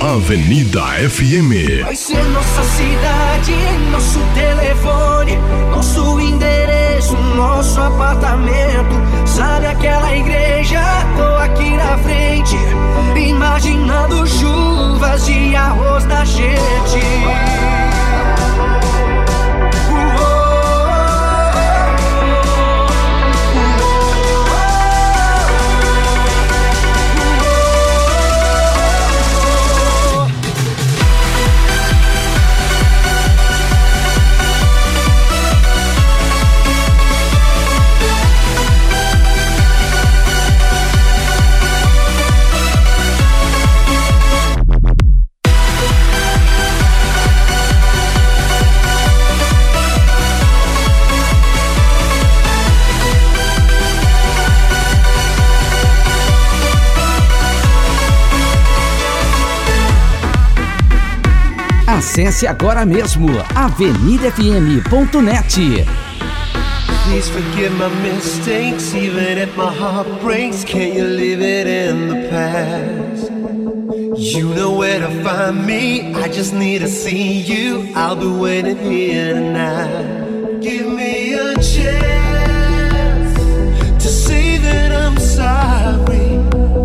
Avenida FM. Vai ser nossa cidade, nosso telefone, nosso endereço, nosso apartamento. Sabe aquela igreja? Tô aqui na frente, imaginando chuvas de arroz da gente. Acesse agora mesmo avenidafm.net. Please forgive my mistakes, even if my heart breaks. Can't you leave it in the past? You know where to find me, I just need to see you. I'll be waiting here tonight. Give me a chance to say that I'm sorry.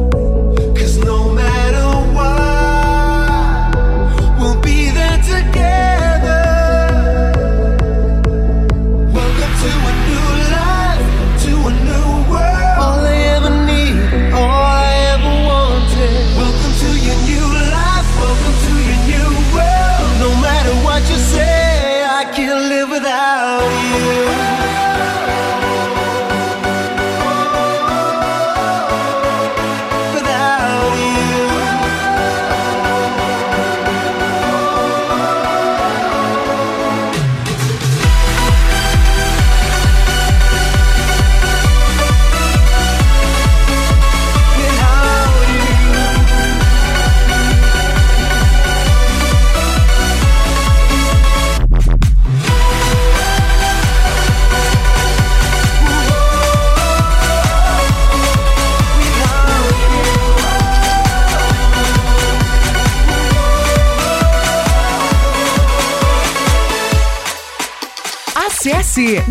Acesse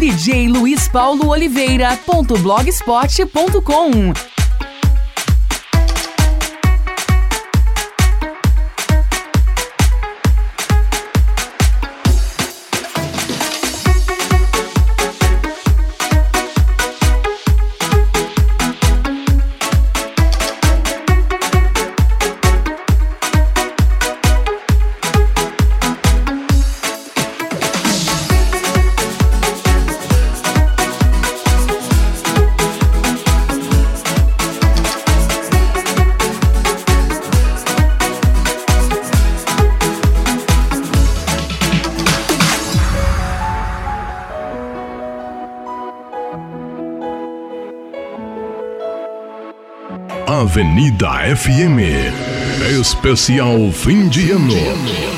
djluispaulooliveira.blogspot.com. Avenida FM. Especial fim de ano.